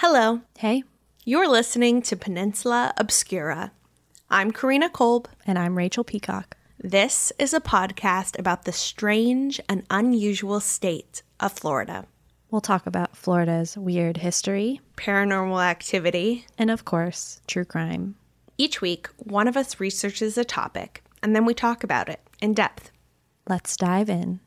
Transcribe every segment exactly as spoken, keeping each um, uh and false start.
Hello. Hey. You're listening to Peninsula Obscura. I'm Karina Kolb. And I'm Rachel Peacock. This is a podcast about the strange and unusual state of Florida. We'll talk about Florida's weird history, paranormal activity, and of course, true crime. Each week, one of us researches a topic, and then we talk about it in depth. Let's dive in.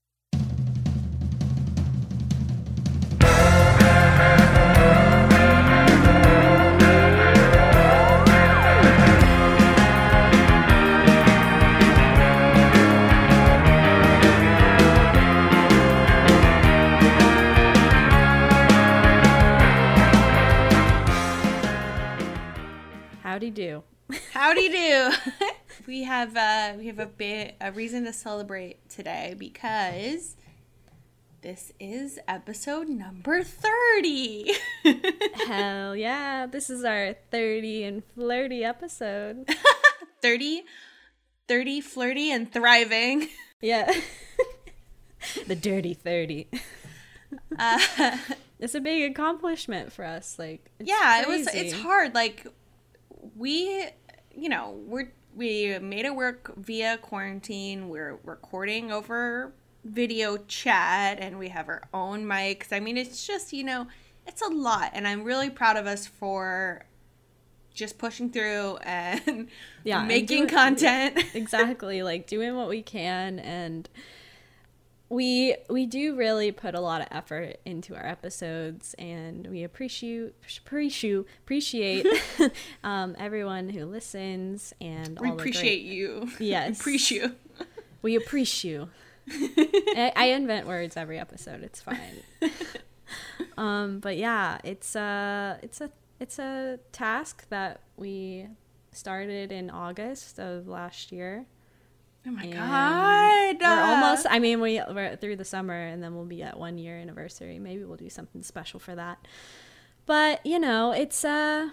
Howdy do. Howdy do. we have uh, we have a bit a reason to celebrate today because this is episode number thirty. Hell yeah! This is our thirty and flirty episode. thirty, thirty, flirty, and thriving. Yeah. The dirty thirty. Uh, it's a big accomplishment for us. Like, it's yeah, crazy. it was. It's hard. Like. We, you know, we're, we made it work via quarantine. We're recording over video chat and we have our own mics. I mean, it's just, you know, it's a lot. And I'm really proud of us for just pushing through and yeah, making and content. Exactly. Like doing what we can. And we we do really put a lot of effort into our episodes, and we appreciate appreciate appreciate um, everyone who listens and we all the appreciate great, you. Yes, appreciate. We appreciate you. I, I invent words every episode. It's fine. um, but yeah, it's a it's a it's a task that we started in August of last year. Oh my and God. We're almost, I mean, we, we're through the summer and then we'll be at one year anniversary. Maybe we'll do something special for that. But, you know, it's, uh,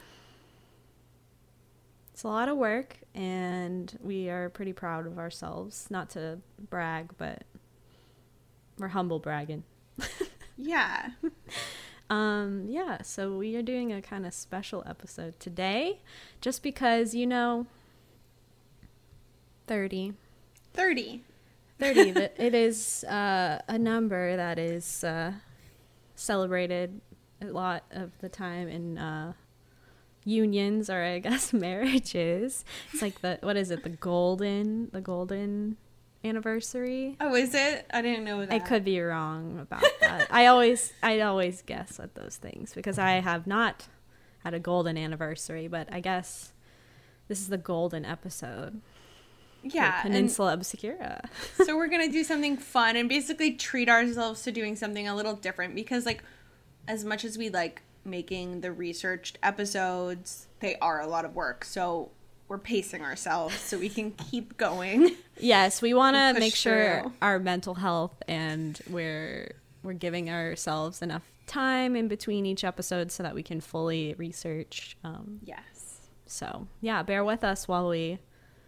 it's a lot of work and we are pretty proud of ourselves. Not to brag, but we're humble bragging. Yeah. um, yeah, so we are doing a kind of special episode today just because, you know, thirty. thirty. thirty. It is uh, a number that is uh, celebrated a lot of the time in uh, unions, or I guess marriages. It's like the, what is it? The golden, the golden anniversary. Oh, is it? I didn't know that. I could be wrong about that. I always, I always guess at those things because I have not had a golden anniversary, but I guess this is the golden episode. Yeah, Peninsula Obscura. So we're gonna do something fun and basically treat ourselves to doing something a little different because, like, as much as we like making the researched episodes, they are a lot of work. So we're pacing ourselves so we can keep going. Yes, we want to make sure through. Our mental health and we're we're giving ourselves enough time in between each episode so that we can fully research. Um, yes. So yeah, bear with us while we.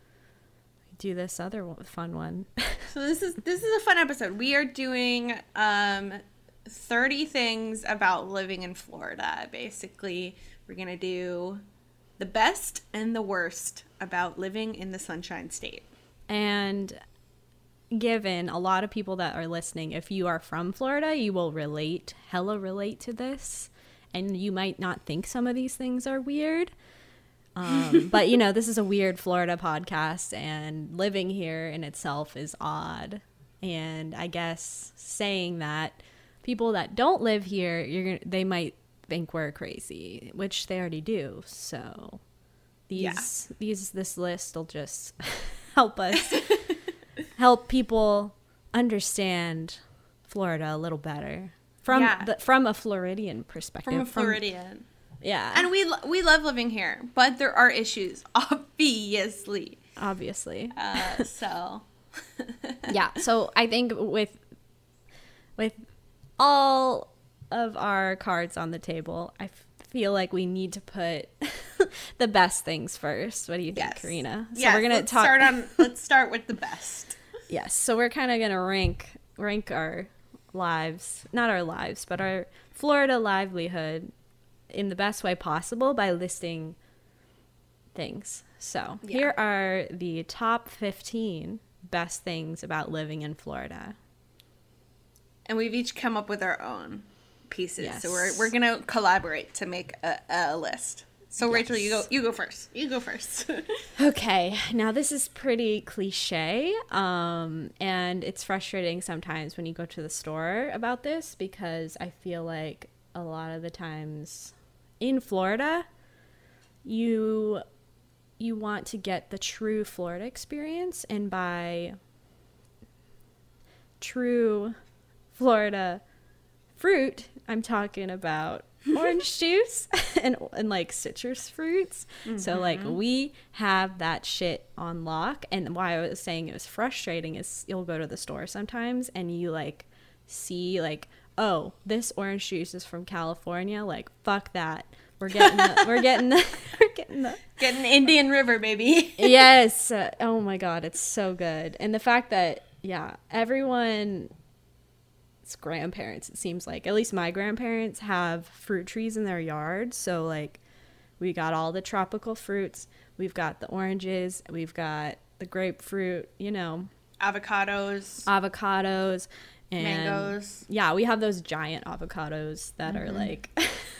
do this other fun one. So this is this is a fun episode. We are doing um thirty things about living in Florida. Basically, we're gonna do the best and the worst about living in the Sunshine State. And given a lot of people that are listening, if you are from Florida, you will relate, hella relate to this, and you might not think some of these things are weird. Um, but, you know, this is a weird Florida podcast, and living here in itself is odd. And I guess saying that, people that don't live here, you're gonna, they might think we're crazy, which they already do. So these yeah. these this list will just help us help people understand Florida a little better from yeah. the, from a Floridian perspective. From a Floridian. From, Yeah. And we lo- we love living here, but there are issues, obviously. Obviously. Uh, so. Yeah. So I think with with all of our cards on the table, I f- feel like we need to put the best things first. What do you think, yes. Karina? So yes, we're gonna let's talk. Start on. Let's start with the best. Yes. So we're kind of gonna rank rank our lives, not our lives, but our Florida livelihood in the best way possible by listing things. So Yeah. here are the top fifteen best things about living in Florida. And we've each come up with our own pieces. Yes. So we're we're gonna collaborate to make a, a list. So Rachel, Yes. you go you go first. You go first. Okay, now this is pretty cliche, um, and it's frustrating sometimes when you go to the store about this, because I feel like a lot of the times in Florida, you you want to get the true Florida experience, and by true Florida fruit, I'm talking about orange juice and and like citrus fruits. Mm-hmm. So like we have that shit on lock. And why I was saying it was frustrating is you'll go to the store sometimes and you like see like, oh, this orange juice is from California. Like fuck that. We're getting the, we're getting the, we're getting the getting Indian River, baby. Yes. Uh, oh my God, it's so good. And the fact that yeah, everyone. Grandparents, it seems like, at least my grandparents have fruit trees in their yard, so like we got all the tropical fruits, we've got the oranges, we've got the grapefruit, you know, avocados avocados and mangoes. Yeah, we have those giant avocados that mm-hmm. are like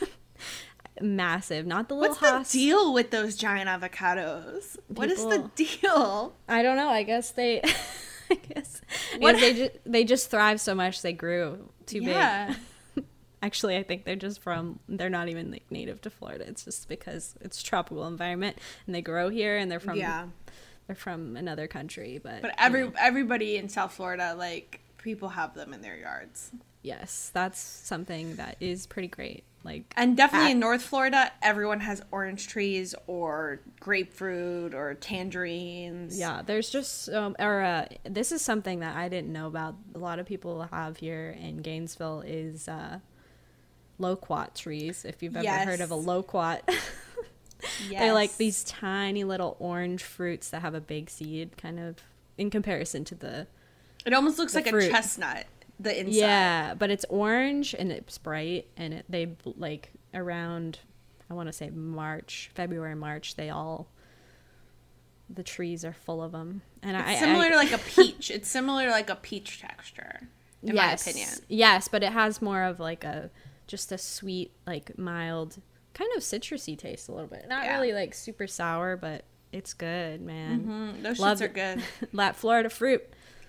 massive, not the little what's Haas. The deal with those giant avocados? People, what is the deal? I don't know, I guess they I guess, I guess they just they just thrive so much they grew too yeah. big. Actually, I think they're just from they're not even like native to Florida. It's just because it's a tropical environment and they grow here and they're from yeah. they're from another country. But but every you know. everybody in South Florida, like people have them in their yards. Yes, that's something that is pretty great. Like, and definitely at, in North Florida, everyone has orange trees or grapefruit or tangerines. Yeah, there's just um, or uh, this is something that I didn't know about. A lot of people have here in Gainesville is uh, loquat trees. If you've ever yes. heard of a loquat, yes. They're like these tiny little orange fruits that have a big seed, kind of in comparison to the. It almost looks like fruit. a chestnut. The inside. Yeah, but it's orange and it's bright, and it they like around I want to say March, February, March, they all the trees are full of them. And it's I similar I, to like a peach. It's similar to like a peach texture, in yes, my opinion. Yes, but it has more of like a just a sweet, like mild, kind of citrusy taste a little bit. Not yeah. really like super sour, but it's good, man. Mm-hmm. Those shits are good. That Florida fruit.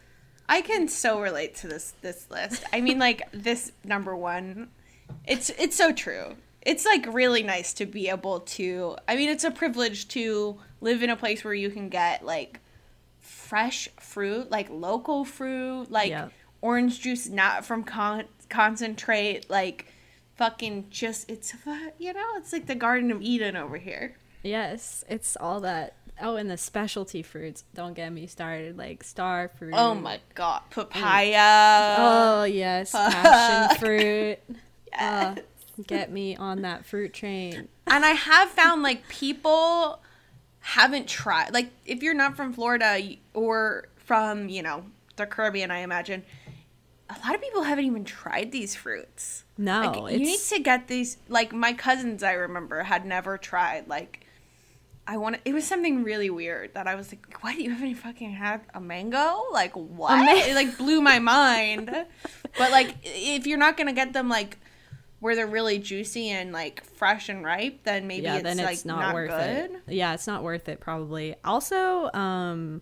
I can so relate to this this list. I mean, like this number one, it's it's so true. It's like really nice to be able to. I mean, it's a privilege to live in a place where you can get like fresh fruit, like local fruit, like yep. orange juice not from con- concentrate, like fucking just it's you know it's like the Garden of Eden over here. Yes, it's all that. Oh, and the specialty fruits. Don't get me started. Like star fruit. Oh my God. Papaya. Oh, yes. Fuck. Passion fruit. Yes. Uh, get me on that fruit train. And I have found like people haven't tried. Like if you're not from Florida or from, you know, the Caribbean, I imagine, a lot of people haven't even tried these fruits. No. Like, you need to get these. Like my cousins, I remember, had never tried like. I want it was something really weird that I was like, what, you haven't fucking had a mango? Like, what? Man- it, like, blew my mind. But, like, if you're not going to get them, like, where they're really juicy and, like, fresh and ripe, then maybe yeah, it's, then like, it's not, not worth good. It. Yeah, it's not worth it, probably. Also, um,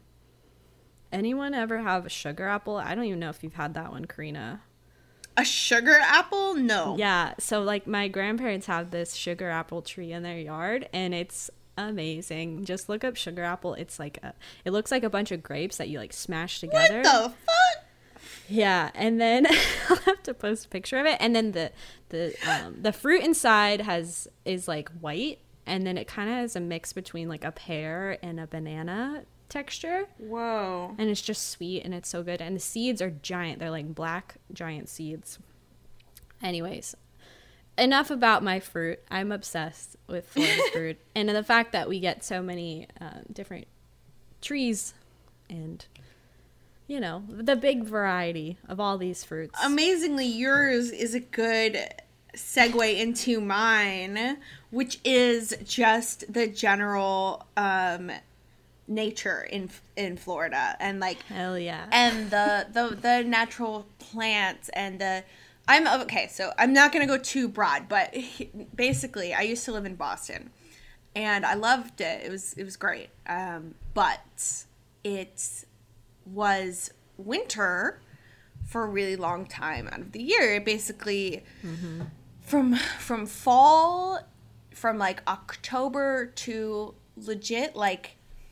anyone ever have a sugar apple? I don't even know if you've had that one, Karina. A sugar apple? No. Yeah, so, like, my grandparents have this sugar apple tree in their yard, and it's amazing. Just look up sugar apple. It's like a, it looks like a bunch of grapes that you like smash together. What the fuck? Yeah, and then I'll have to post a picture of it. And then the the um, the fruit inside has is like white, and then it kind of has a mix between like a pear and a banana texture. Whoa! And it's just sweet and it's so good. And the seeds are giant. They're like black giant seeds. Anyways. Enough about my fruit. I'm obsessed with Florida fruit. And the fact that we get so many uh, different trees and, you know, the big variety of all these fruits. Amazingly, yours is a good segue into mine, which is just the general um, nature in in Florida, and like Hell yeah. and the the the natural plants and the I'm okay, so I'm not going to go too broad, but basically I used to live in Boston and I loved it. It was it was great. Um, but it was winter for a really long time out of the year. It basically mm-hmm. from from fall from like October to legit like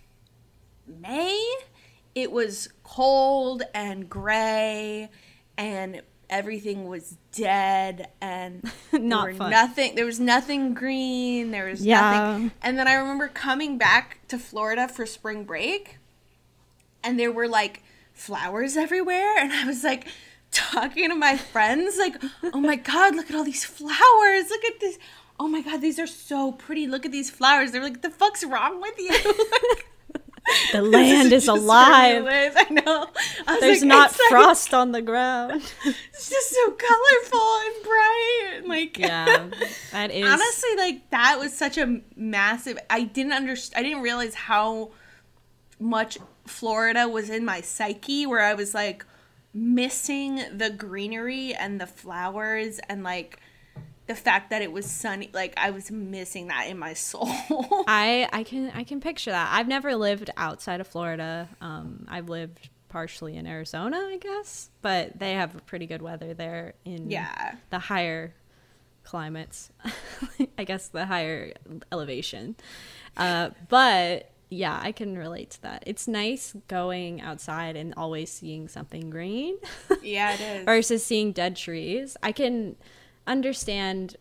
May, it was cold and gray and everything was dead and not there were fun. nothing there was nothing green, there was yeah. nothing. And then I remember coming back to Florida for spring break and there were like flowers everywhere and I was like talking to my friends like, oh my god, look at all these flowers, look at this, oh my god, these are so pretty, look at these flowers. They're like, the fuck's wrong with you? Like, the land is, is alive. I know. I There's like, not like, frost on the ground. It's just so colorful and bright. Like, yeah, that is honestly, like that was such a massive. I didn't understand. I didn't realize how much Florida was in my psyche, where I was like missing the greenery and the flowers and like the fact that it was sunny. Like I was missing that in my soul. I I can I can picture that. I've never lived outside of Florida. Um, I've lived partially in Arizona, I guess, but they have pretty good weather there in yeah. the higher climates. I guess the higher elevation. Uh, but yeah, I can relate to that. It's nice going outside and always seeing something green. Yeah, it is. Versus seeing dead trees. I can understand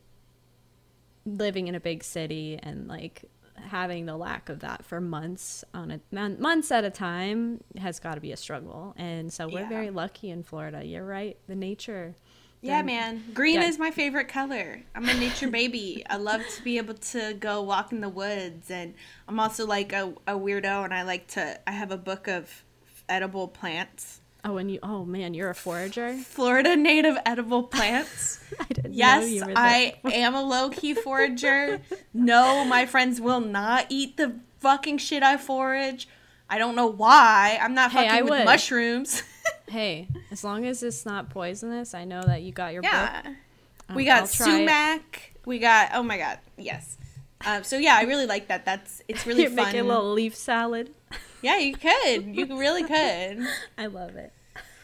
living in a big city and like having the lack of that for months on a months at a time has got to be a struggle. And so we're yeah. very lucky in Florida. You're right, the nature. Yeah, the, man. Green yeah. is my favorite color. I'm a nature baby. I love to be able to go walk in the woods, and I'm also like a, a weirdo, and I like to I have a book of edible plants. Oh, and you, oh man, you're a forager? Florida native edible plants. I didn't yes, know you were I am a low-key forager. No, my friends will not eat the fucking shit I forage. I don't know why. I'm not hey, fucking I with would. mushrooms. Hey, as long as it's not poisonous, I know that you got your yeah. book. Um, we got sumac. It. We got, oh my god, yes. Um, so yeah, I really like that. That's, it's really You're fun. making a little leaf salad. Yeah, you could. You really could. I love it.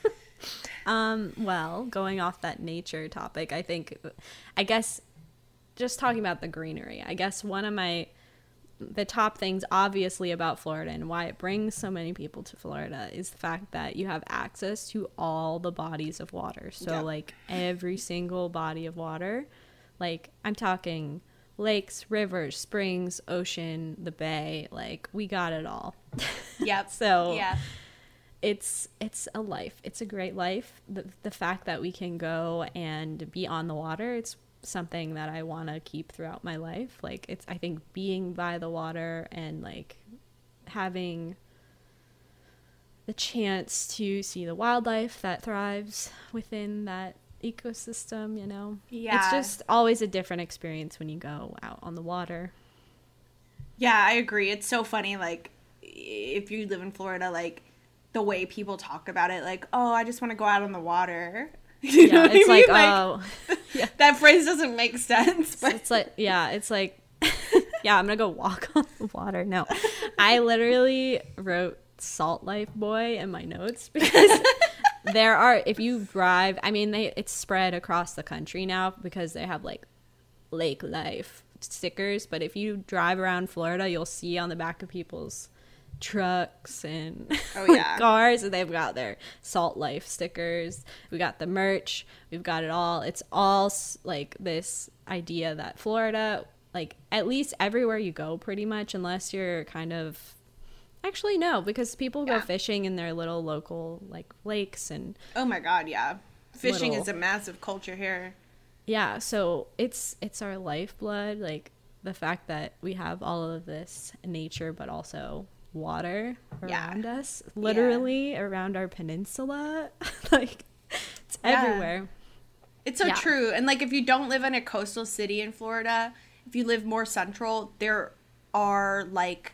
um, well, going off that nature topic, I think, I guess, just talking about the greenery, I guess one of my, the top things obviously about Florida and why it brings so many people to Florida is the fact that you have access to all the bodies of water. So yep. like every single body of water, like I'm talking lakes, rivers, springs, ocean, the bay, like we got it all. Yep. So yeah. it's it's a life. It's a great life. The the fact that we can go and be on the water, it's something that I want to keep throughout my life. Like it's I think being by the water and like having the chance to see the wildlife that thrives within that ecosystem, you know. Yeah. It's just always a different experience when you go out on the water. Yeah, I agree. It's so funny, like if you live in Florida, like the way people talk about it, like, oh, I just want to go out on the water. You yeah, it's like, like, oh, yeah. That phrase doesn't make sense. But it's like, yeah, it's like, yeah, I'm gonna go walk on the water. No, I literally wrote Salt Life Boy in my notes because there are, if you drive, I mean, they it's spread across the country now because they have like Lake Life stickers. But if you drive around Florida, you'll see on the back of people's trucks and oh, yeah. cars, and they've got their Salt Life stickers. We got the merch, we've got it all. It's all like this idea that Florida, like at least everywhere you go pretty much, unless you're kind of actually no because people go yeah. fishing in their little local like lakes and oh my god, yeah, fishing little, is a massive culture here. Yeah, so it's it's our lifeblood, like the fact that we have all of this nature but also water around yeah. us, literally yeah. around our peninsula. Like it's yeah. everywhere. It's so Yeah. true. And like if you don't live in a coastal city in Florida, if you live more central, there are like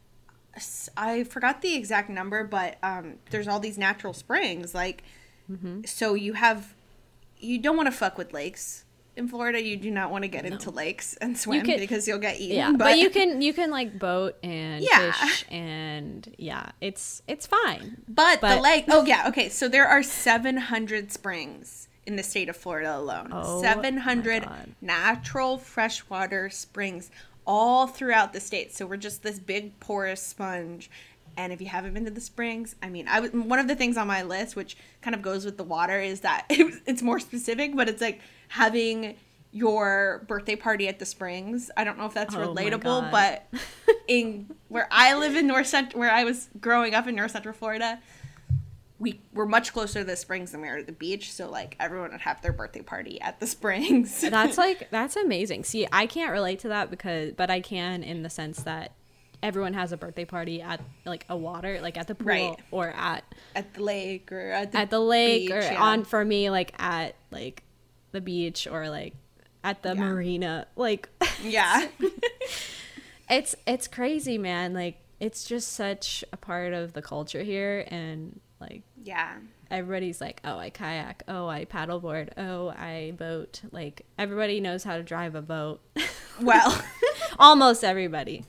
I forgot the exact number, but um there's all these natural springs like mm-hmm. so you have you don't want to fuck with lakes. In Florida, you do not want to get no. into lakes and swim can, because you'll get eaten. Yeah, but, but you can you can like boat and yeah. fish and yeah, it's it's fine. But, but the lake, oh yeah, okay. So there are seven hundred springs in the state of Florida alone. Oh, seven hundred natural freshwater springs all throughout the state. So we're just this big porous sponge. And if you haven't been to the springs, I mean, I was, one of the things on my list, which kind of goes with the water, is that it, it's more specific, but it's like having your birthday party at the springs. I don't know if that's oh relatable, but in where I live in North Central, where I was growing up in North Central Florida, we were much closer to the springs than we are to the beach. So like everyone would have their birthday party at the springs. That's like, that's amazing. See, I can't relate to that because, but I can in the sense that everyone has a birthday party at like a water, like at the pool right. or at at the lake or at the, at the lake beach, or yeah. on for me like at like the beach or like at the yeah. marina. Like yeah, it's it's crazy, man. Like it's just such a part of the culture here, and like yeah, everybody's like, oh, I kayak, oh, I paddleboard, oh, I boat. Like everybody knows how to drive a boat. Well, almost everybody.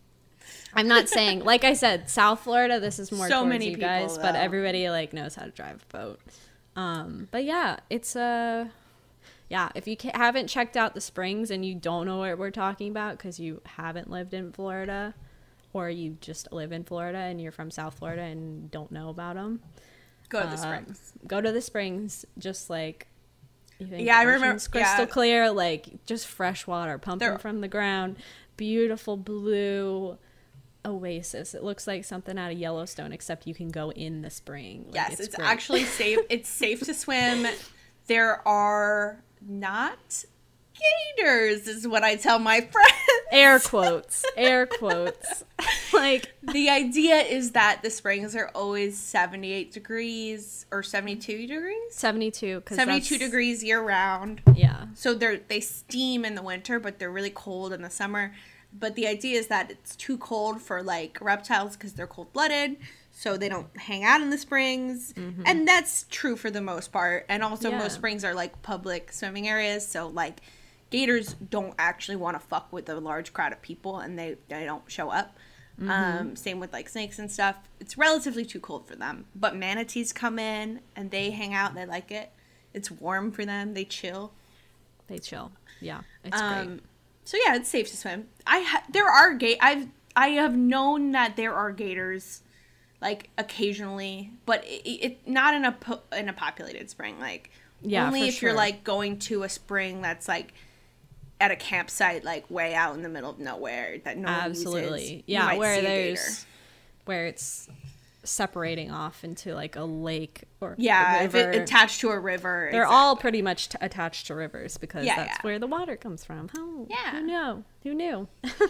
I'm not saying, like I said, South Florida, this is more so towards many you people, guys, though. But everybody like knows how to drive a boat. Um, but yeah, it's uh, yeah. If you ca- haven't checked out the springs and you don't know what we're talking about because you haven't lived in Florida, or you just live in Florida and you're from South Florida and don't know about them, go to the uh, springs. Go to the springs, just like. You think yeah, I remember crystal yeah. clear, like just fresh water pumping They're- from the ground, beautiful blue oasis. It looks like something out of Yellowstone, except you can go in the spring. Like, yes, it's, it's great. actually safe. It's safe to swim. There are not gators, is what I tell my friends. Air quotes. Air quotes. Like the idea is that the springs are always seventy-eight degrees or seventy-two degrees. seventy-two. Cause seventy-two that's, degrees year round. Yeah. So they're they steam in the winter, but they're really cold in the summer. But the idea is that it's too cold for like reptiles because they're cold-blooded, so they don't hang out in the springs. Mm-hmm. And that's true for the most part. And also yeah. most springs are like public swimming areas, so like gators don't actually want to fuck with a large crowd of people, and they, they don't show up. Mm-hmm. Um, same with like snakes and stuff. It's relatively too cold for them. But manatees come in and they hang out and they like it. It's warm for them. They chill. They chill. Yeah, it's um, great. So yeah, it's safe to swim. I ha- there are gate. I've I have known that there are gators, like occasionally, but it, it not in a po- in a populated spring. Like yeah, only for if sure. you're like going to a spring that's like at a campsite, like way out in the middle of nowhere that no one absolutely uses. Yeah, where there's where it's separating off into like a lake or yeah, a if it attached to a river. They're exactly. all pretty much t- attached to rivers because yeah, that's yeah. where the water comes from. Oh, yeah, who knew? Who knew?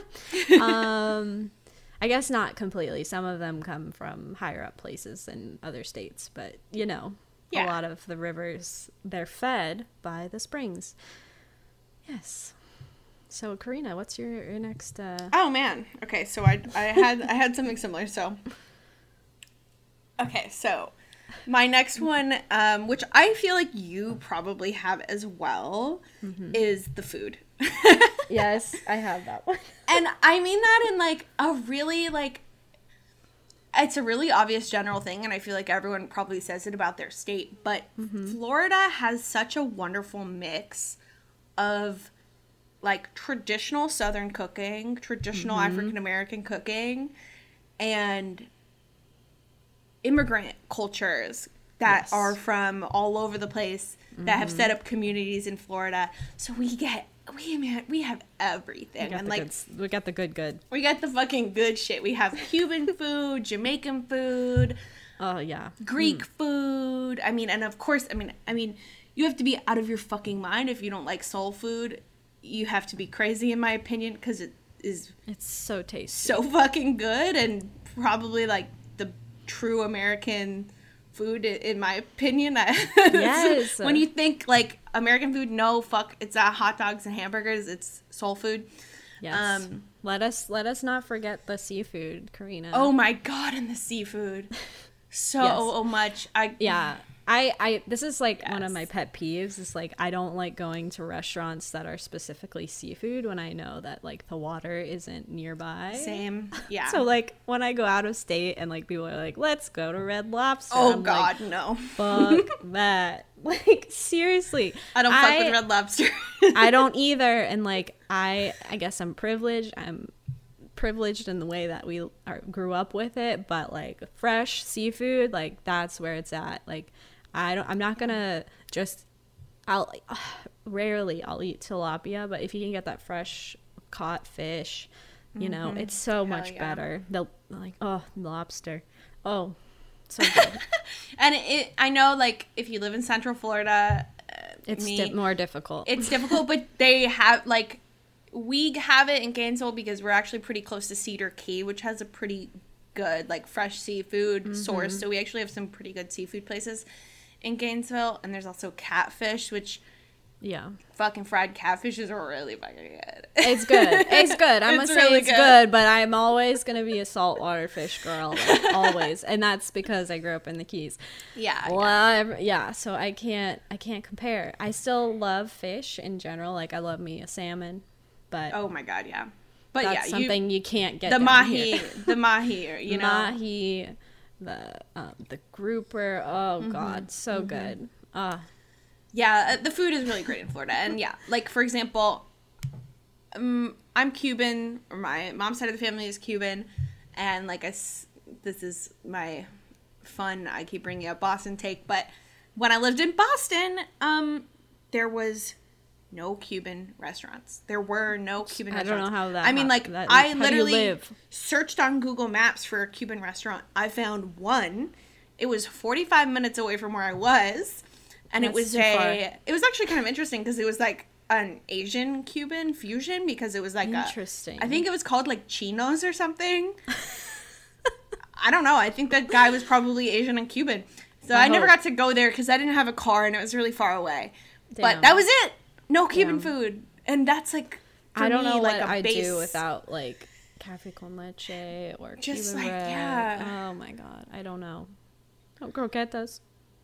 um, I guess not completely. Some of them come from higher up places in other states, but you know, yeah. a lot of the rivers they're fed by the springs. Yes. So Karina, what's your, your next? Uh... Oh man. Okay, so I I had I had something similar. So. Okay, so my next one, um, which I feel like you probably have as well, mm-hmm. is the food. Yes, I have that one. And I mean that in like a really like, it's a really obvious general thing, and I feel like everyone probably says it about their state, but mm-hmm. Florida has such a wonderful mix of like traditional Southern cooking, traditional mm-hmm. African American cooking, and immigrant cultures that yes. are from all over the place that mm-hmm. have set up communities in Florida. So we get we man we have everything. We got and the like good, we got the good good. We got the fucking good shit. We have Cuban food, Jamaican food. Oh yeah. Greek mm. food. I mean, and of course, I mean, I mean, you have to be out of your fucking mind if you don't like soul food. You have to be crazy in my opinion because it is it's so tasty. So fucking good and probably like the true American food, in my opinion. Yes. When you think like American food, no, fuck, it's not hot dogs and hamburgers. It's soul food. Yes. Um, let us let us not forget the seafood, Karina. Oh my god, and the seafood. So Yes. much. I Yeah. I, I this is like one of Yes. my pet peeves. Is like I don't like going to restaurants that are specifically seafood when I know that like the water isn't nearby. Same. Yeah. So like when I go out of state and like people are like, let's go to Red Lobster. oh I'm god, like, no. fuck that. Like seriously. I don't fuck with Red Lobster. I don't either. And like I I guess I'm privileged. I'm privileged in the way that we are, grew up with it, but like fresh seafood, like that's where it's at. Like I don't I'm not gonna just I'll uh, rarely I'll eat tilapia, but if you can get that fresh caught fish, you know, Mm-hmm. it's so Hell much yeah. better. The like oh lobster. Oh so good. And it, I know, like, if you live in Central Florida, uh, It's me, di- more difficult. it's difficult, but they have, like, we have it in Gainesville because we're actually pretty close to Cedar Key, which has a pretty good, like, fresh seafood Mm-hmm. source. So we actually have some pretty good seafood places in Gainesville. And there's also catfish, which yeah. fucking fried catfishes are really fucking good. It's good. It's good. I It's must really say it's good. good. But I'm always gonna be a saltwater fish girl, like, always, and that's because I grew up in the Keys. Yeah. Well, I- yeah. So I can't, I can't compare. I still love fish in general. Like I love me a salmon, but Oh my god, yeah. But that's yeah, something you, can't get. the down mahi, here. the mahi, you know. mahi, the um, the grouper. Oh Mm-hmm. god, so good. Uh Yeah, uh, the food is really great in Florida. And yeah, like for example, um, I'm Cuban, or my mom's side of the family is Cuban, and like I, s- this is my fun, I keep bringing up Boston take, but when I lived in Boston, um, there was no Cuban restaurants. There were no Cuban I don't restaurants. know how that I mean, hap- like, that- I how do you literally live? searched on Google Maps for a Cuban restaurant. I found one. It was forty-five minutes away from where I was. And it That's was too a, far. it was actually kind of interesting because it was like an Asian Cuban fusion because it was like Interesting. a, I think it was called like Chinos or something. I don't know. I think that guy was probably Asian and Cuban. So I, I never hope. got to go there because I didn't have a car and it was really far away. But Damn. that was it. No Cuban Damn. food. And that's like, for I don't me, know like what a I base. do without like cafe con leche or Just, Cuban like, bread. yeah. Oh my god, I don't know. Oh, croquetas.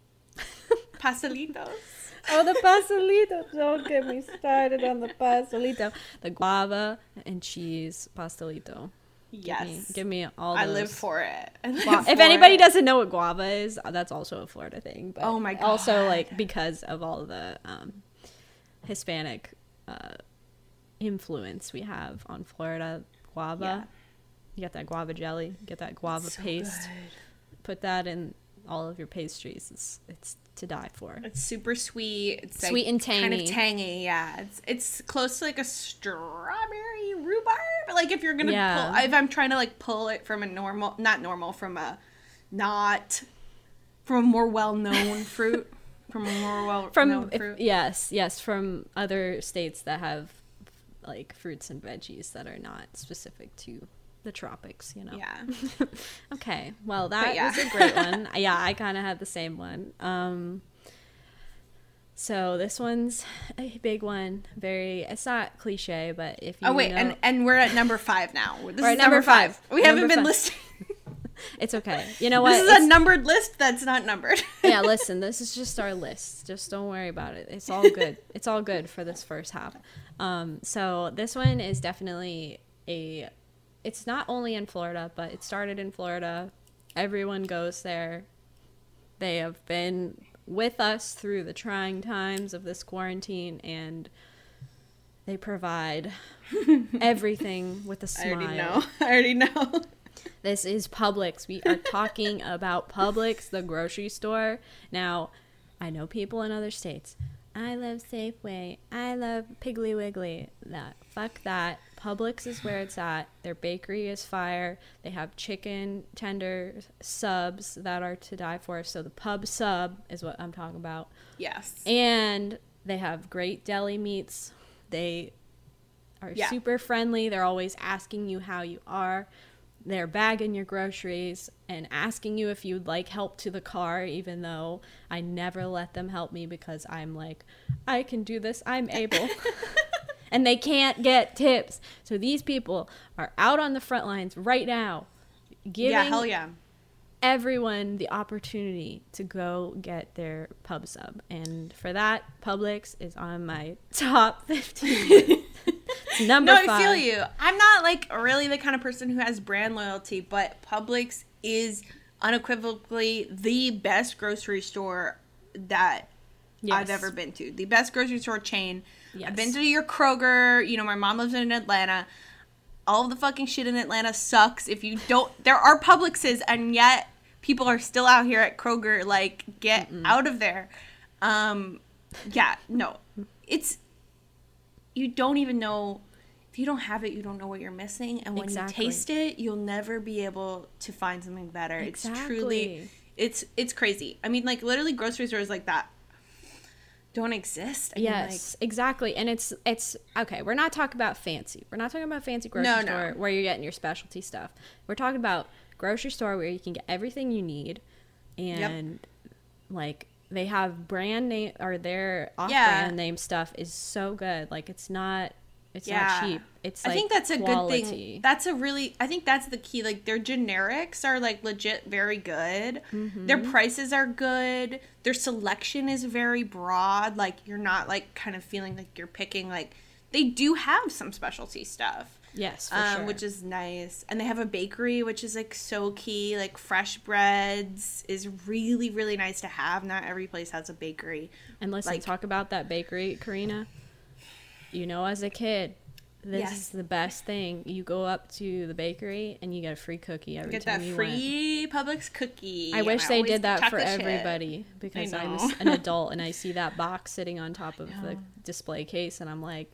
Pastelitos. Oh, the pastelito! Don't get me started on the pastelito. The guava and cheese pastelito. Yes. Give me, give me all. I those. live for it. I live Gua- if for anybody it. doesn't know what guava is, that's also a Florida thing. But Oh my Also, God. like because of all the um, Hispanic uh, influence we have on Florida, guava. Yeah. You get that guava jelly. Get that guava So paste. good. Put that in all of your pastries. It's it's to die for. It's super sweet. It's Sweet like and Kind of tangy. tangy, yeah. It's it's close to like a strawberry rhubarb. Like if you're gonna Yeah. pull, if I'm trying to like pull it from a normal, not normal, from a not from a more well-known fruit, from a more well-known From if- fruit. yes, yes, from other states that have like fruits and veggies that are not specific to the tropics, you know. Yeah. Okay, well that yeah. was a great one. Yeah, I kind of had the same one. Um, so this one's a big one. Very, it's not cliche, but if you Oh wait, know, and and we're at number five now. This We're is at number five. We Number haven't been five. listing. it's okay. You know what? This is It's- a numbered list that's not numbered. yeah, listen, this is just our list. Just don't worry about it. It's all good. It's all good for this first half. Um, so this one is definitely a. It's not only in Florida, but it started in Florida. Everyone goes there. They have been with us through the trying times of this quarantine, and they provide everything with a I smile. already know. I already know. This is Publix. We are talking about Publix, the grocery store. Now, I know people in other states. I love Safeway. I love Piggly Wiggly. That fuck that. Publix is where it's at. Their bakery is fire. They have chicken tender subs that are to die for. So the pub sub is what I'm talking about. Yes. And they have great deli meats. They are Yeah. super friendly. They're always asking you how you are. they're bagging your groceries and asking you if you'd like help to the car, even though I never let them help me because I'm like, I can do this, I'm able. And they can't get tips. So these people are out on the front lines right now giving yeah, hell yeah. everyone the opportunity to go get their pub sub. And for that, Publix is on my top fifteen. Number no, five. I feel you. I'm not like really the kind of person who has brand loyalty, but Publix is unequivocally the best grocery store that yes. I've ever been to. The best grocery store chain. Yes. I've been to your Kroger. You know, my mom lives in Atlanta. All of the fucking shit in Atlanta sucks. If you don't, there are Publixes, and yet people are still out here at Kroger. Like, get Mm-mm. out of there. Um, yeah, no, it's you don't even know. If you don't have it, you don't know what you're missing. And when exactly. you taste it, you'll never be able to find something better. Exactly. It's truly, it's it's crazy. I mean, like, literally grocery stores like that don't exist. I yes, mean, like, exactly. And it's, it's, okay, we're not talking about fancy. We're not talking about fancy grocery no, store no. where you're getting your specialty stuff. We're talking about grocery store where you can get everything you need. And, yep. like, they have brand name, or their off-brand yeah. name stuff is so good. Like, it's not... It's yeah. not cheap. It's like I think that's a quality. good thing. That's a really, I think that's the key. Like, their generics are like legit very good. Mm-hmm. Their prices are good. Their selection is very broad. Like, you're not like kind of feeling like you're picking, like, they do have some specialty stuff. Yes, for um, sure. Which is nice. And they have a bakery, which is like so key. Like, fresh breads is really, really nice to have. Not every place has a bakery. And listen, like, talk about that bakery, Karina. You know, as a kid, this yes. is the best thing. You go up to the bakery and you get a free cookie every you time you get that free went. Publix cookie. I wish I they did that for everybody shit. because I'm an adult and I see that box sitting on top of the display case and I'm like,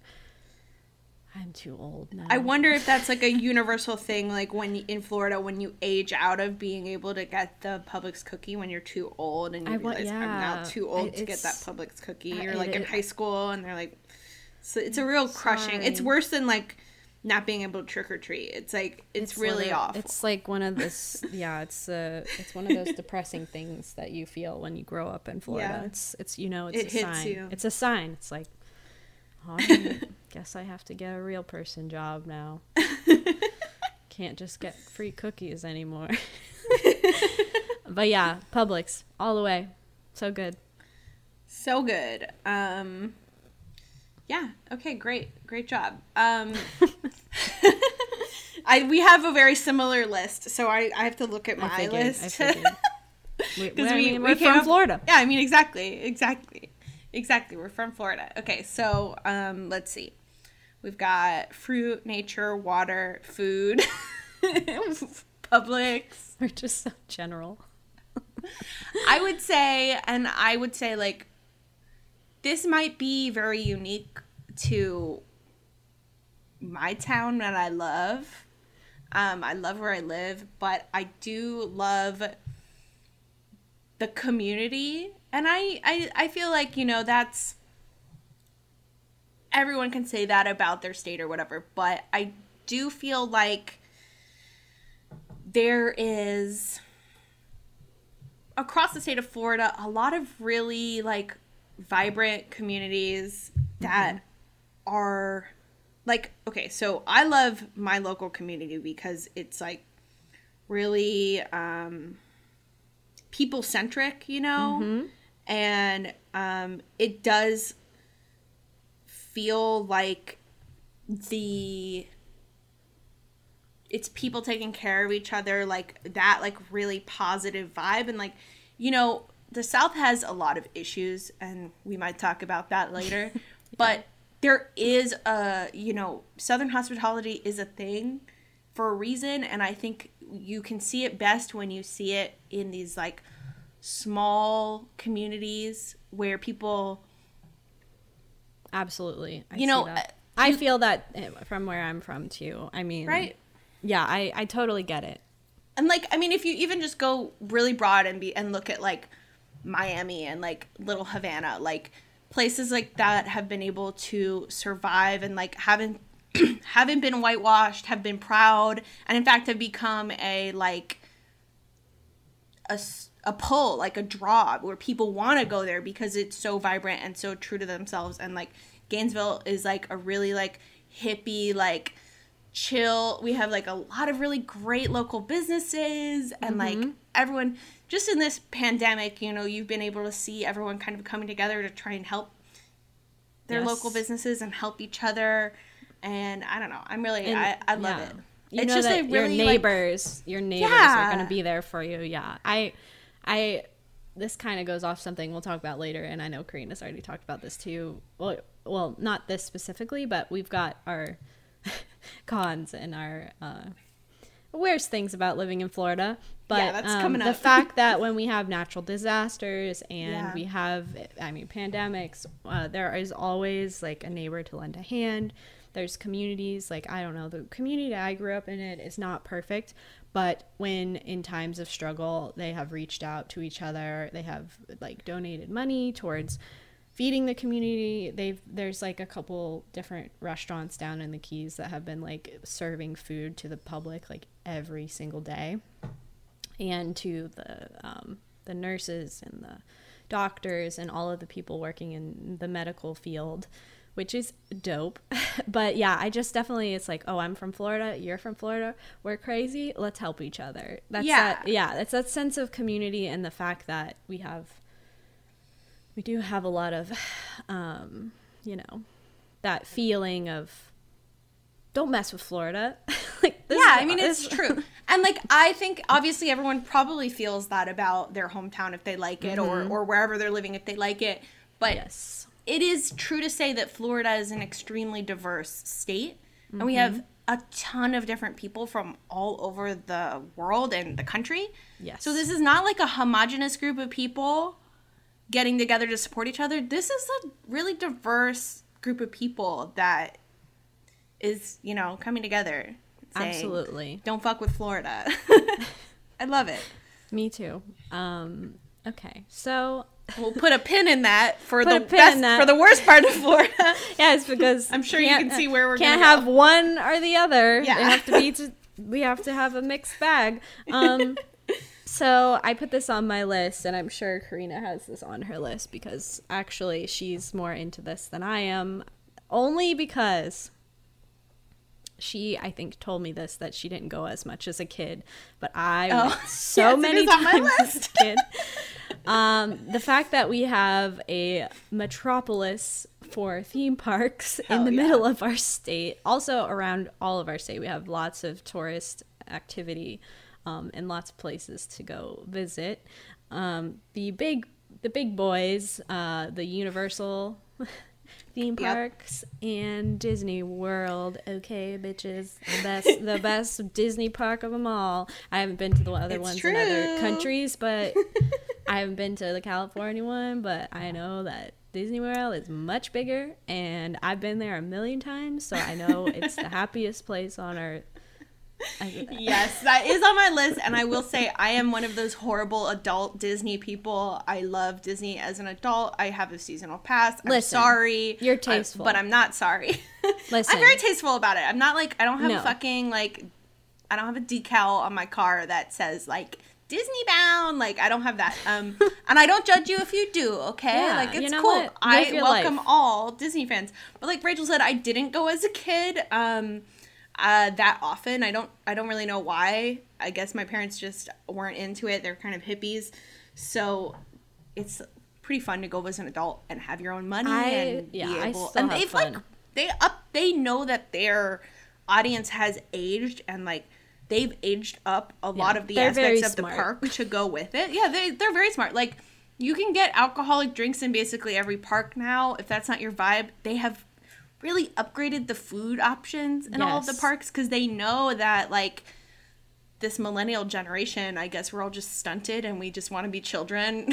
I'm too old now. I wonder if that's like a universal thing, like when in Florida, when you age out of being able to get the Publix cookie when you're too old and you I, realize yeah. I'm now too old I, to get that Publix cookie. You're like it, in high school and they're like, so it's a real crushing. Sorry. It's worse than like not being able to trick or treat. It's like it's, it's really awful. It's like one of those yeah, it's uh it's one of those depressing things that you feel when you grow up in Florida. Yeah. It's it's you know, it's it a hits sign. You. It's a sign. It's like, oh, I guess I have to get a real person job now. Can't just get free cookies anymore. But yeah, Publix all the way. So good. So good. Um Yeah. Okay. Great. Great job. Um, I we have a very similar list, so I, I have to look at my I figured, list. I Because we, we, we're we from up, Florida. Yeah. I mean, exactly. Exactly. Exactly. We're from Florida. Okay. So um, let's see. We've got fruit, nature, water, food, Publix. We're just so general. I would say, and I would say, like, this might be very unique to my town that I love. Um, I love where I live, but I do love the community. And I, I, I feel like, you know, that's... Everyone can say that about their state or whatever, but I do feel like there is, across the state of Florida, a lot of really, like, vibrant communities that mm-hmm. are like, okay, so I love my local community because it's like really um people centric, you know, mm-hmm. and um it does feel like the it's people taking care of each other, like that, like really positive vibe. And like, you know, the South has a lot of issues, and we might talk about that later. yeah. But there is a, you know, Southern hospitality is a thing for a reason, and I think you can see it best when you see it in these, like, small communities where people... Absolutely. I you know... Uh, I feel that from where I'm from, too. I mean... Right? Yeah, I, I totally get it. And, like, I mean, if you even just go really broad and be and look at, like, Miami and like Little Havana, like places like that have been able to survive and like haven't haven't been whitewashed, have been proud, and in fact have become a like a, a pull, like a draw where people want to go there because it's so vibrant and so true to themselves. And like Gainesville is like a really like hippie, like chill. We have like a lot of really great local businesses and mm-hmm. like everyone just in this pandemic, you know, you've been able to see everyone kind of coming together to try and help their yes. local businesses and help each other. And I don't know, I'm really, and, I, I love yeah. it. You it's know just that a really, your neighbors, like, your neighbors yeah. are going to be there for you. Yeah. I, I, this kind of goes off something we'll talk about later. And I know Karina's already talked about this too. Well, well, not this specifically, but we've got our cons and our, uh, worst things about living in Florida. But yeah, that's um, coming up. The fact that when we have natural disasters and yeah. we have, I mean, pandemics, uh, there is always like a neighbor to lend a hand. There's communities, like, I don't know, the community I grew up in it is not perfect, but when in times of struggle, they have reached out to each other. They have like donated money towards feeding the community. They've there's like a couple different restaurants down in the Keys that have been like serving food to the public like every single day, and to the um, the nurses and the doctors and all of the people working in the medical field, which is dope. But yeah, I just definitely, it's like, oh, I'm from Florida, you're from Florida, we're crazy, let's help each other. That's yeah. that, yeah, it's that sense of community and the fact that we have, we do have a lot of, um, you know, that feeling of, don't mess with Florida. Like this yeah, is, I mean, it's this, true. And like, I think obviously everyone probably feels that about their hometown if they like it, mm-hmm. or, or wherever they're living if they like it. But yes. It is true to say that Florida is an extremely diverse state, mm-hmm. and we have a ton of different people from all over the world and the country. Yes. So this is not like a homogenous group of people getting together to support each other. This is a really diverse group of people that is, you know, coming together. Saying, absolutely. Don't fuck with Florida. I love it. Me too. Um, okay, so we'll put a pin in that for put the a pin best, in that. for the worst part of Florida. Yes, because I'm sure you can see where we're can't gonna have go. one or the other. Yeah, it have to be. To, we have to have a mixed bag. Um, so I put this on my list, and I'm sure Karina has this on her list because actually she's more into this than I am. Only because she, I think, told me this, that she didn't go as much as a kid, but I oh, went so yes, many it is on times my list. as a kid. Um, the fact that we have a metropolis for theme parks Hell in the yeah. middle of our state, also around all of our state, we have lots of tourist activity um, and lots of places to go visit. Um, the big, the big boys, uh, the Universal theme parks yep. and Disney World. Okay, bitches, the best, the best Disney park of them all. I haven't been to the other it's ones true. in other countries, but I haven't been to the California one. But I know that Disney World is much bigger, and I've been there a million times, so I know it's the happiest place on earth. That. Yes, that is on my list, and I will say I am one of those horrible adult Disney people. I love Disney as an adult. I have a seasonal pass. I'm Listen, sorry. You're tasteful. I, but I'm not sorry. Listen. I'm very tasteful about it. I'm not like, I don't have no. a fucking, like, I don't have a decal on my car that says, like, Disney bound. Like, I don't have that. Um, and I don't judge you if you do, okay? Yeah, like, it's you know cool. what? I welcome life. all Disney fans. But like Rachel said, I didn't go as a kid. Um... Uh, that often. I don't I don't really know why. I guess my parents just weren't into it. They're kind of hippies. So it's pretty fun to go as an adult and have your own money I, and yeah, be able I still and have they've fun. like they up they know that their audience has aged and like they've aged up a yeah, lot of the aspects of smart. the park to go with it. Yeah, they they're very smart. Like you can get alcoholic drinks in basically every park now. If that's not your vibe, they have really upgraded the food options in yes. all of the parks because they know that like this millennial generation, I guess we're all just stunted and we just want to be children.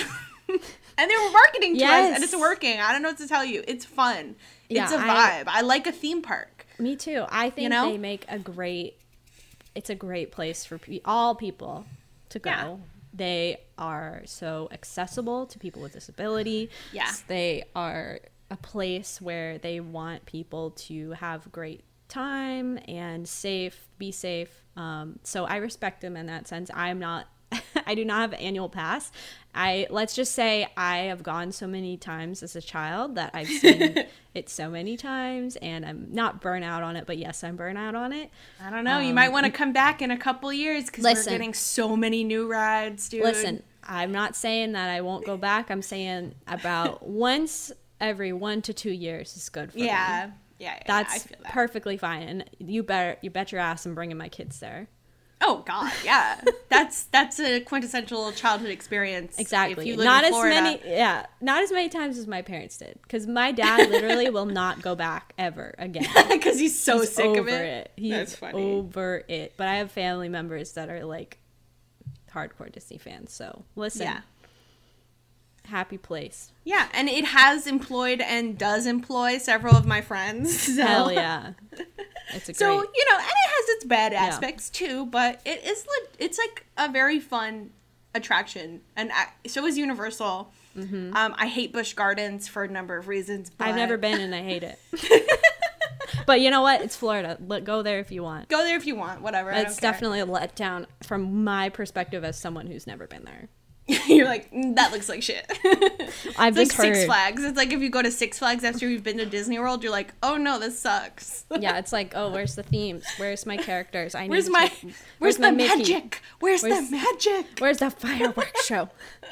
And they were marketing to yes. us and it's working. I don't know what to tell you. It's fun. Yeah, it's a vibe. I, I like a theme park. Me too. I think you know? they make a great, it's a great place for pe- all people to go. Yeah. They are so accessible to people with disability. Yeah. They are a place where they want people to have great time and safe, be safe. Um, so I respect them in that sense. I'm not, I do not have an annual pass. I, let's just say I have gone so many times as a child that I've seen it so many times, and I'm not burnt out on it, but yes, I'm burnt out on it. I don't know. Um, you might want to come back in a couple years because we're getting so many new rides, dude. Listen, I'm not saying that I won't go back. I'm saying about once every one to two years is good for yeah. me. Yeah, yeah, that's I feel that. perfectly fine. And you better, you bet your ass I'm bringing my kids there. Oh God, yeah. that's that's a quintessential childhood experience. Exactly. If you live not in as Florida. many, yeah, not as many times as my parents did, because my dad literally will not go back ever again. Because he's so He's sick over of it. it. He's That's funny. over it. But I have family members that are like hardcore Disney fans. So listen, Yeah. happy place. Yeah, and it has employed and does employ several of my friends. So. Hell yeah. It's a great. So, you know, and it has its bad aspects too, but it is le- it's like a very fun attraction. And I, so is Universal. Mm-hmm. Um, I hate Busch Gardens for a number of reasons. But... I've never been and I hate it. But you know what? It's Florida. Let go there if you want. Go there if you want, whatever. It's definitely a letdown from my perspective as someone who's never been there. You're like, mm, that looks like shit. I've it's just like heard. Six Flags. It's like if you go to Six Flags after you've been to Disney World, you're like, oh no, this sucks. Yeah, it's like, oh, where's the themes? Where's my characters? I need Where's to my, check- where's, where's the my Mickey? magic? Where's, Where's- the magic? Where's the fireworks show?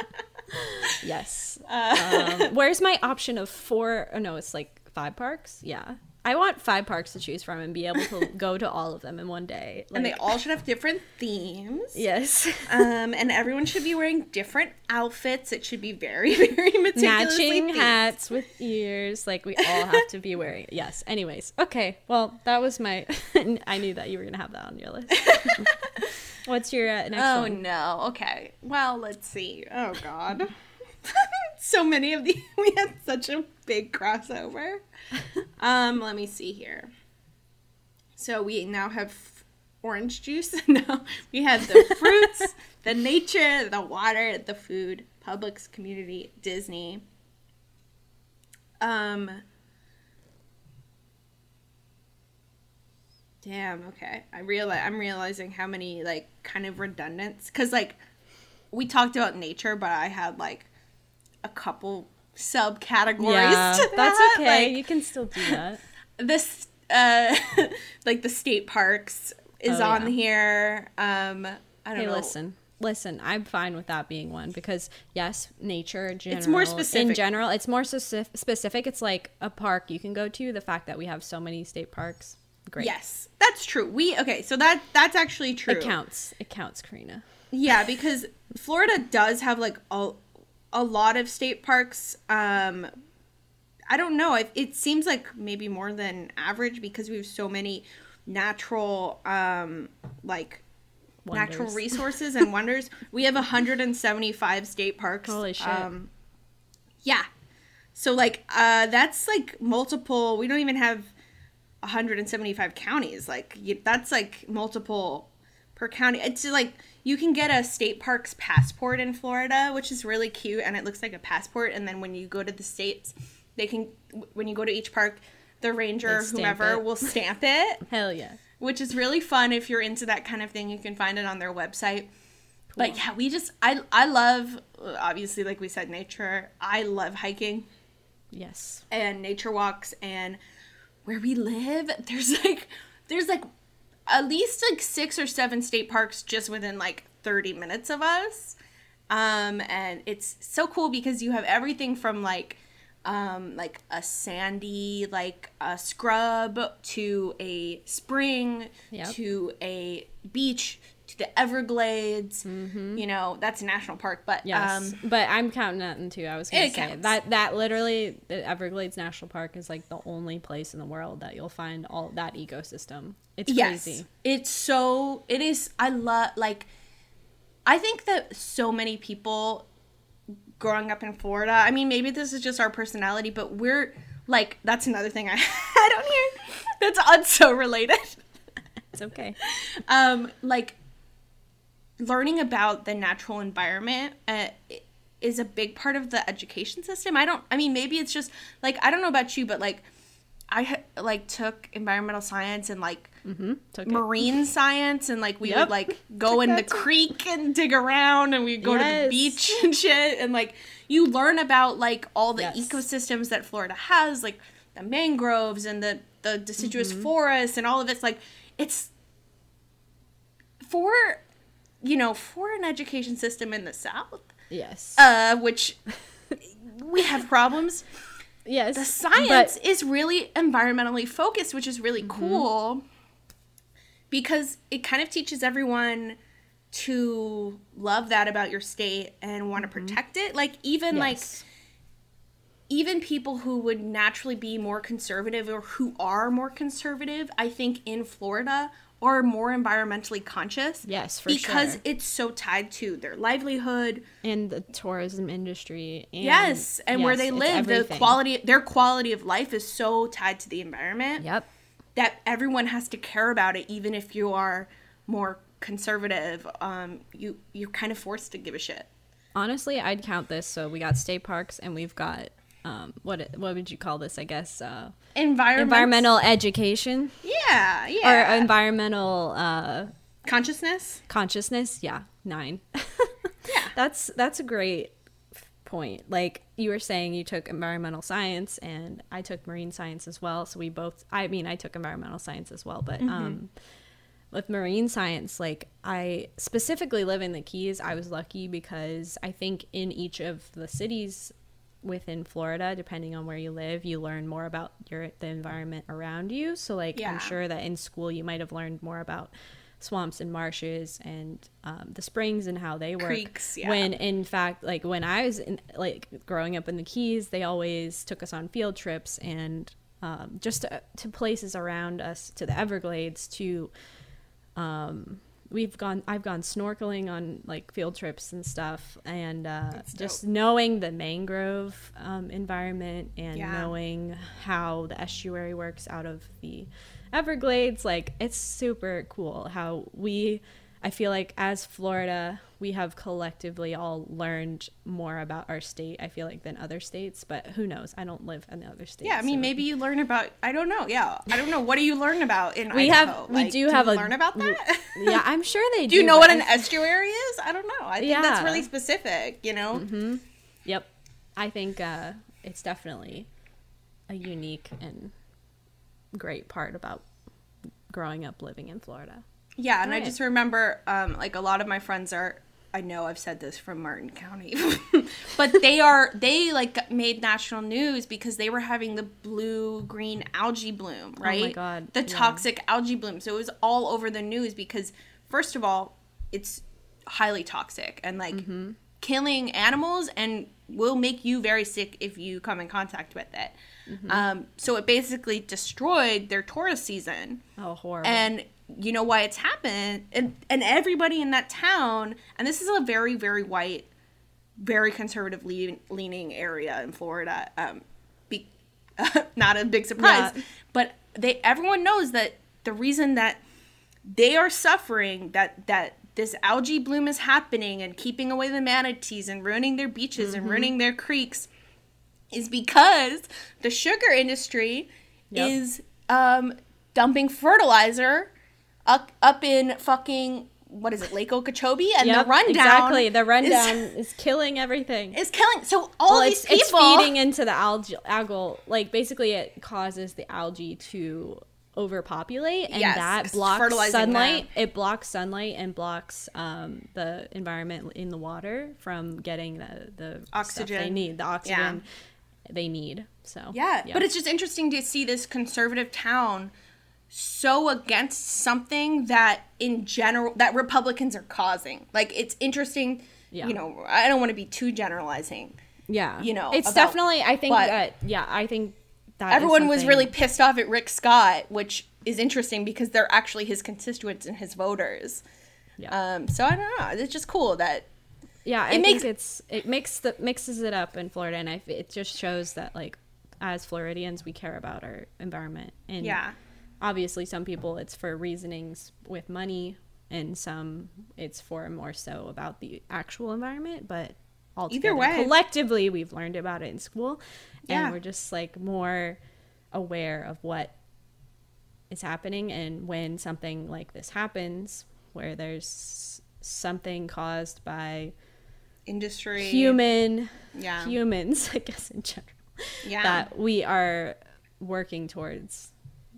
Yes. Um, where's my option of four? Oh no, it's like five parks. Yeah, I want five parks to choose from and be able to go to all of them in one day. Like, And they all should have different themes. yes, Um, and everyone should be wearing different outfits. It should be very, very meticulously matching themed. hats with ears. Like we all have to be wearing. Yes. Anyways, okay. Well, that was my. I knew that you were gonna have that on your list. What's your uh, next Oh one? no. Okay. Well, let's see. Oh God. So many of these. We had such a big crossover. Um, let me see here. So we now have orange juice. No, we have the fruits, the nature, the water, the food, Publix, community, Disney. Um. Damn. Okay. I realize I'm realizing how many like kind of redundants because like we talked about nature, but I had like a couple subcategories. Yeah, to that's that. okay. Like, You can still do that. this uh like the state parks is Oh, on yeah. here. um I don't Hey, know. listen. Listen, I'm fine with that being one because yes, nature general, It's more specific. in general. It's more specif- specific. It's like a park you can go to. The fact that we have so many state parks, great. Yes, that's true. We okay, so that that's actually true. It counts. It counts, Karina. Yeah, because Florida does have like a a lot of state parks. Um I don't know. It, it seems like maybe more than average because we have so many natural um like Wonders. natural resources and wonders. We have one hundred seventy-five state parks. Holy shit. Um, yeah. So, like, uh, that's, like, multiple... We don't even have one hundred seventy-five counties. Like, you, that's, like, multiple per county. It's, like, you can get a state parks passport in Florida, which is really cute, and it looks like a passport. And then when you go to the states, they can... When you go to each park, the ranger, They stamp whomever, it. will stamp it. Hell yeah. Which is really fun if you're into that kind of thing. You can find it on their website. Cool. But yeah, we just I I love obviously like we said nature. I love hiking Yes. and nature walks, and where we live there's like there's like at least like six or seven state parks just within like thirty minutes of us. Um and it's so cool because you have everything from like um like a sandy like a scrub to a spring Yep. to a beach to the Everglades. Mm-hmm. You know, that's a national park, but Yes. um But I'm counting that in too. I was going It to say counts. that that literally the Everglades National Park is like the only place in the world that you'll find all that ecosystem. It's yes, crazy. it's so it is. I love like I think that so many people growing up in Florida, I mean, maybe this is just our personality, but we're like, that's another thing I had on here that's also related. It's okay. Um, like learning about the natural environment uh, is a big part of the education system. I don't, I mean, maybe it's just like, I don't know about you, but like, I ha- like took environmental science and like Mm-hmm. Took it. marine science, and like we Yep. would like go Took in the that too. creek and dig around, and we'd go to the Yes. beach and shit, and like you learn about like all the Yes. ecosystems that Florida has, like the mangroves and the the deciduous Mm-hmm. forests and all of it's like it's for you know for an education system in the South, Yes. uh, which we have problems. yes. The science But, is really environmentally focused, which is really Mm-hmm. cool because it kind of teaches everyone to love that about your state and want to protect it. Like even like yes. even people who would naturally be more conservative or who are more conservative, I think in Florida are more environmentally conscious. Yes, for because sure. it's so tied to their livelihood. And the tourism industry. And, Yes, and where yes, they it's live, the everything. quality their quality of life is so tied to the environment. Yep. That everyone has to care about it, even if you are more conservative. Um, you you're kind of forced to give a shit. Honestly, I'd count this. So we got state parks, and we've got um, what what would you call this? I guess uh, Environment, environmental education yeah, or yeah, environmental uh, consciousness. consciousness. Yeah, nine. Yeah, That's that's a great point. Like you were saying, you took environmental science, and I took marine science as well. So we both. I mean, I took environmental science as well, but. Um, with marine science, like I specifically live in the Keys, I was lucky because I think in each of the cities within Florida, depending on where you live, you learn more about your the environment around you. So like Yeah. I'm sure that in school you might have learned more about swamps and marshes and um, the springs and how they work. Creeks, yeah. When in fact, like when I was in, like growing up in the Keys, they always took us on field trips and um, just to, to places around us, to the Everglades, to um we've gone I've gone snorkeling on like field trips and stuff, and uh That's just dope. knowing the mangrove um environment and Yeah. knowing how the estuary works out of the Everglades, like it's super cool how we I feel like as Florida we have collectively all learned more about our state, I feel like, than other states, but who knows, I don't live in the other states. Yeah, I mean, so- maybe you learn about. I don't know. Yeah, I don't know. What do you learn about in we Idaho? have we Like, do you have a learn about that. yeah, I'm sure they do. do you know but what I an estuary is? I don't know. I think that's Yeah. Mm-hmm. really specific. You know. Yep. I think uh, it's definitely a unique and great part about growing up living in Florida. Yeah, and I Right. just remember, um, like a lot of my friends are. I know I've said this from Martin County, but they are they like made national news because they were having the blue green algae bloom, right? God, The yeah. toxic algae bloom. So it was all over the news because first of all, it's highly toxic and like Mm-hmm. killing animals and will make you very sick if you come in contact with it. Mm-hmm. Um, so it basically destroyed their tourist season. Oh, horrible. And you know why it's happened, and and everybody in that town, and this is a very very white, very conservative lean, leaning area in Florida. Um, be, not a big surprise, Yeah. but they everyone knows that the reason that they are suffering, that that this algae bloom is happening and keeping away the manatees and ruining their beaches Mm-hmm. and ruining their creeks, is because the sugar industry Yep. is um, dumping fertilizer up up in fucking what is it, Lake Okeechobee, and Yep, the rundown exactly. The rundown is, is, killing everything. is killing. So all well, these it's, it's people feeding into the algae, algal, like basically it causes the algae to overpopulate, and Yes, that blocks fertilizing sunlight. It blocks sunlight and blocks um, the environment in the water from getting the the stuff Oxygen. they need, the oxygen they need. So Yeah, but it's just interesting to see this conservative town so against something that in general that Republicans are causing. Like it's interesting, Yeah. you know, I don't want to be too generalizing. yeah, you know, it's about- definitely. I think but- that yeah, I think that is Everyone was something- really pissed off at Rick Scott, which is interesting because they're actually his constituents and his voters. Yeah. Um, so I don't know. It's just cool that Yeah, I It think makes- it's it makes the mixes it up in Florida, and I, it just shows that like as Floridians we care about our environment. And yeah, obviously some people it's for reasonings with money, and some it's for more so about the actual environment. But altogether, way. collectively we've learned about it in school, Yeah. and we're just like more aware of what is happening. And when something like this happens, where there's something caused by industry, human, yeah. humans, I guess in general, yeah. that we are working towards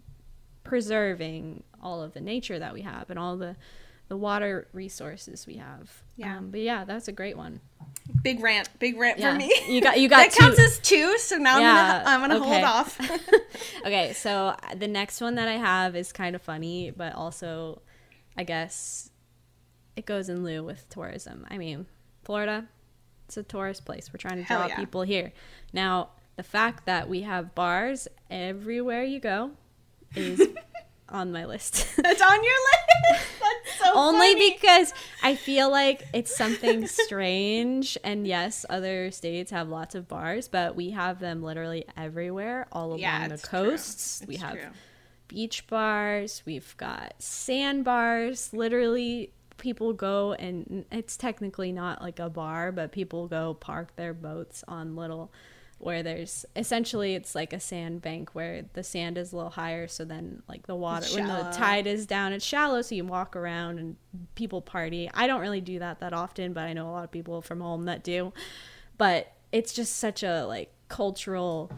preserving all of the nature that we have and all the the water resources we have. Yeah. Um, but yeah, that's a great one. Big rant, big rant Yeah. for me. You got you got that two. counts as two. So now Yeah, I'm gonna I'm gonna okay. hold off. Okay, so the next one that I have is kind of funny, but also, I guess, it goes in lieu with tourism. I mean, Florida, it's a tourist place. We're trying to Hell draw yeah. people here. Now, the fact that we have bars everywhere you go is on my list. That's on your list. That's so Only funny. because I feel like it's something strange. And yes, other states have lots of bars, but we have them literally everywhere, all along Yeah, the it's coasts. true. We It's have true. beach bars. We've got sandbars. Literally, people go, and it's technically not like a bar, but people go park their boats on little, where there's essentially it's like a sand bank where the sand is a little higher, so then like the water It's when the shallow. tide is down, it's shallow, so you can walk around and people party. I don't really do that that often, but I know a lot of people from home that do. But it's just such a like cultural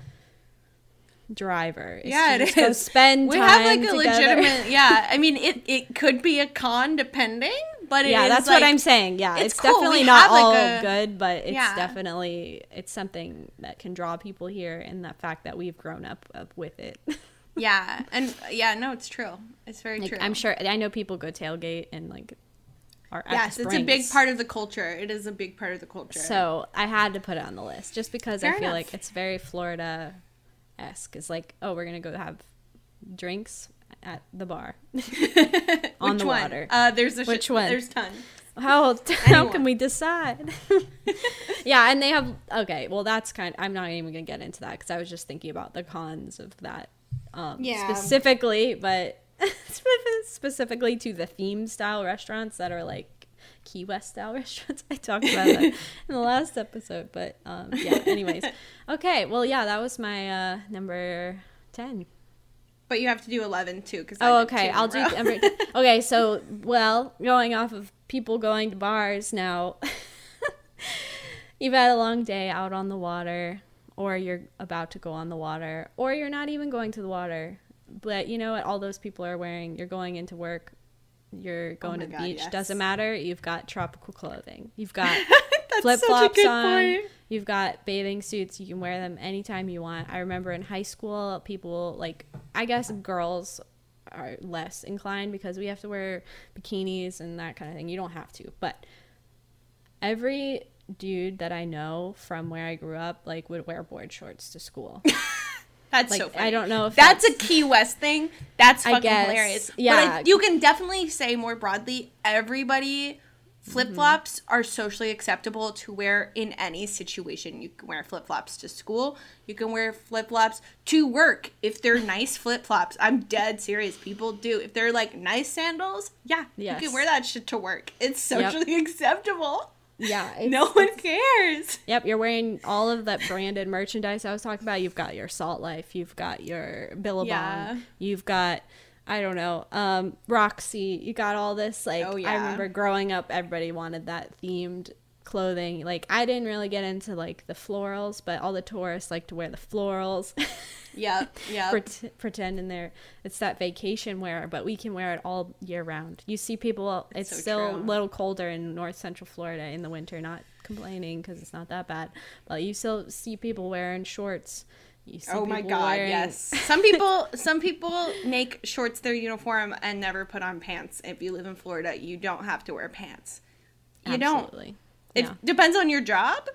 driver. It's Yeah, to it just go is. spend We time have like a together. legitimate. Yeah, I mean it. It could be a con depending, but it Yeah, is, that's like, what I'm saying. Yeah, it's it's, cool. definitely We not have, like, all a- good, but it's Yeah. definitely it's something that can draw people here, and the fact that we've grown up, up with it. Yeah, and yeah, no, it's true. It's very Like, true. I'm sure I know people go tailgate and like are at Yes, the it's a big Springs. part of the culture. It is a big part of the culture. So I had to put it on the list just because Fair I feel enough. like it's very Florida esque. It's like, oh, we're gonna go have drinks at the bar on Which the one? water. Uh, there's a Which sh- one? There's tons. How how Anyone. can we decide? Yeah, and they have okay. Well, that's kind. I'm not even gonna get into that because I was just thinking about the cons of that, um, Yeah. specifically, but specifically to the theme style restaurants that are like Key West style restaurants. I talked about that in the last episode, but um, yeah. Anyways, okay. Well, yeah, that was my uh, number ten. But you have to do eleven too. Cause Oh, I did two okay. in a I'll do. row. Number, okay, so well, going off of people going to bars now, you've had a long day out on the water, or you're about to go on the water, or you're not even going to the water. But you know what? All those people are wearing. You're going into work. You're going my to the God, beach. yes. Doesn't matter. You've got tropical clothing. You've got That's flip such a flops good on. point. You've got bathing suits. You can wear them anytime you want. I remember in high school, people like, I guess girls are less inclined because we have to wear bikinis and that kind of thing. You don't have to, but every dude that I know from where I grew up, like, would wear board shorts to school. That's Like, so funny. I don't know if that's, that's- a Key West thing. That's I fucking guess, hilarious. yeah. But I, you can definitely say more broadly, everybody flip flops Mm-hmm. are socially acceptable to wear in any situation. You can wear flip flops to school. You can wear flip flops to work if they're nice flip flops. I'm dead serious. People do. If they're like nice sandals, yeah, Yes. you can wear that shit to work. It's Yep. socially acceptable. Yeah. it's- No one cares. Yep, you're wearing all of that branded merchandise I was talking about. You've got your Salt Life, you've got your Billabong, Yeah. you've got, I don't know, um, Roxy. You got all this, like, Oh, I yeah. remember growing up, everybody wanted that themed clothing. Like, I didn't really get into, like, the florals, but all the tourists like to wear the florals. Yep, yep. Pret- pretend in there it's that vacation wear, but we can wear it all year round. You see people, it's, so still true. a little colder in north central Florida in the winter, not complaining because it's not that bad, but you still see people wearing shorts. You see Oh my people god, wearing- yes. Some people some people make shorts their uniform and never put on pants. If you live in Florida, you don't have to wear pants. You don't. Absolutely. It Yeah. depends on your job.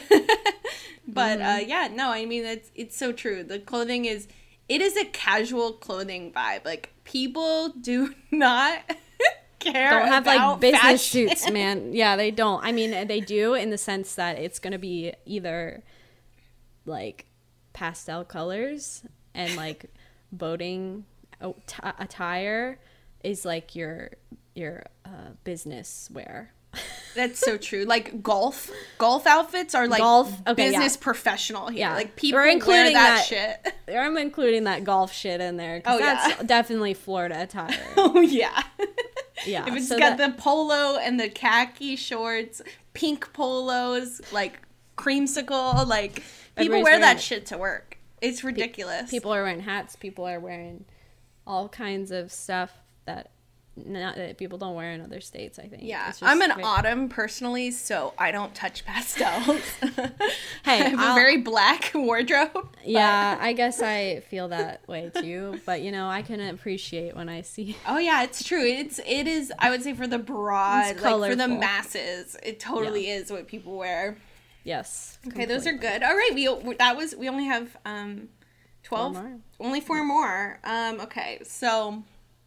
But Mm-hmm. uh, yeah, no, I mean it's it's so true. The clothing is it is a casual clothing vibe. Like people do not care Don't have like about business fashion. suits, man. Yeah, they don't. I mean, they do in the sense that it's going to be either like pastel colors and like boating a- t- attire is like your your uh, business wear. That's so true. Like golf, golf outfits are like Golf, okay, business yeah. professional here. Yeah. Like people We're wear including that, that- shit. I'm including that golf shit in there because Oh, that's yeah. definitely Florida attire. Oh yeah. Yeah. If it's so got that- the polo and the khaki shorts, pink polos, like creamsicle, like people Everybody's wear wearing that it. shit to work. It's ridiculous. people are wearing hats. People are wearing all kinds of stuff that not that people don't wear in other states. I think. Yeah, It's just I'm an very- autumn personally, so I don't touch pastels. Hey, I have I'll- a very black wardrobe. but- Yeah, I guess I feel that way too. But you know, I can appreciate when I see. Oh yeah, it's true. It's it is. I would say for the broad, It's like for the colorful. masses, it totally is what people wear. Yes. Okay, those are completely. good. All right, we that was we only have um twelve, Four more. only four more. Um, okay, so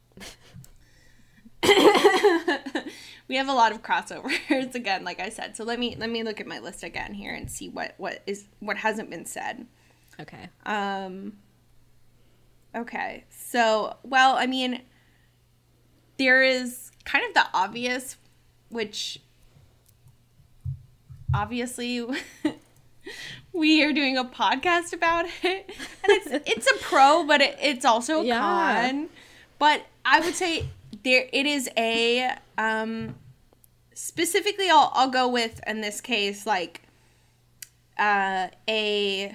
we have a lot of crossovers again, like I said. So let me let me look at my list again here and see what what is what hasn't been said. Okay. Um. Okay, so well, I mean, there is kind of the obvious, which obviously we are doing a podcast about it, and it's it's a pro, but it, it's also a Yeah. con. But I would say there it is a um specifically I'll I'll go with in this case like uh a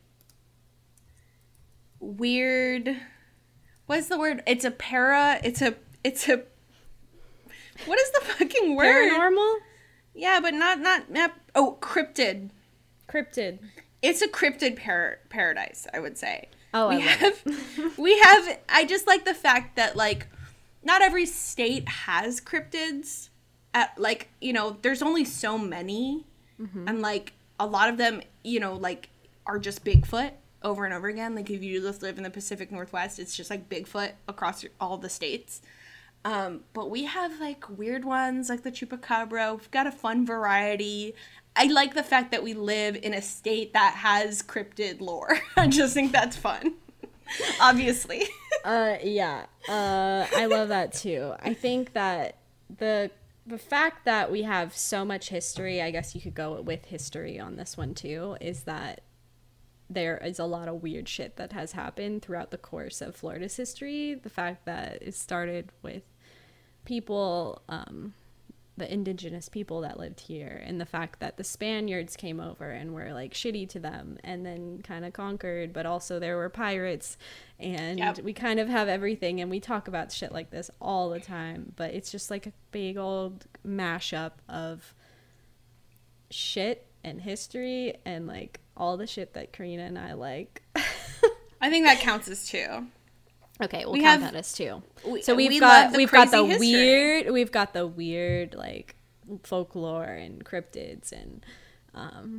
weird what's the word? It's a para it's a it's a what is the fucking word? Paranormal. Yeah, but not not, not oh cryptid. Cryptid. It's a cryptid par- paradise, I would say. Oh, we I love have we have I just like the fact that like not every state has cryptids. At like, you know, there's only so many, and like a lot of them, you know, like are just Bigfoot over and over again. Like if you just live in the Pacific Northwest, it's just like Bigfoot across your- all the states. Um, but we have like weird ones like the chupacabra. We've got a fun variety. I like the fact that we live in a state that has cryptid lore. I just think that's fun. Obviously. Uh, yeah. Uh, I love that too. I think that the the fact that we have so much history, I guess you could go with history on this one too, is that there is a lot of weird shit that has happened throughout the course of Florida's history. The fact that it started with people, um, the indigenous people that lived here, and the fact that the Spaniards came over and were like shitty to them and then kind of conquered, but also there were pirates, and Yep. we kind of have everything, and we talk about shit like this all the time, but it's just like a big old mashup of shit and history and like all the shit that Karina and I like. I think that counts as two. Okay, we'll We count have- that as two. we- So we've we got love the we've got the crazy history. weird we've got the weird like folklore and cryptids and um,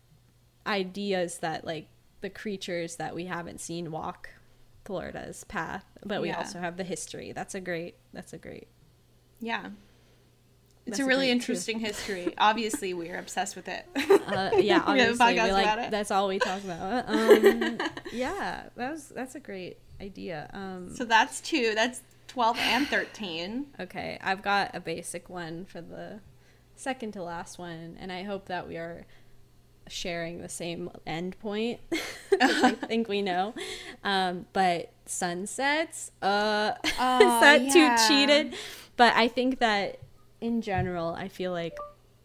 ideas that like the creatures that we haven't seen walk Florida's path, but we Yeah. also have the history. That's a great. That's a great. Yeah. It's That's a a really great, too. interesting history. Obviously, we are obsessed with it. Uh, yeah, We have a obviously we podcast like about it. that's all we talk about. Um, yeah, that was that's a great idea. Um, So that's two. That's twelve and thirteen. Okay, I've got a basic one for the second to last one, and I hope that we are sharing the same end point. 'Cause I think we know. Um, but sunsets, uh, Oh, is that yeah. too cheated? But I think that in general, I feel like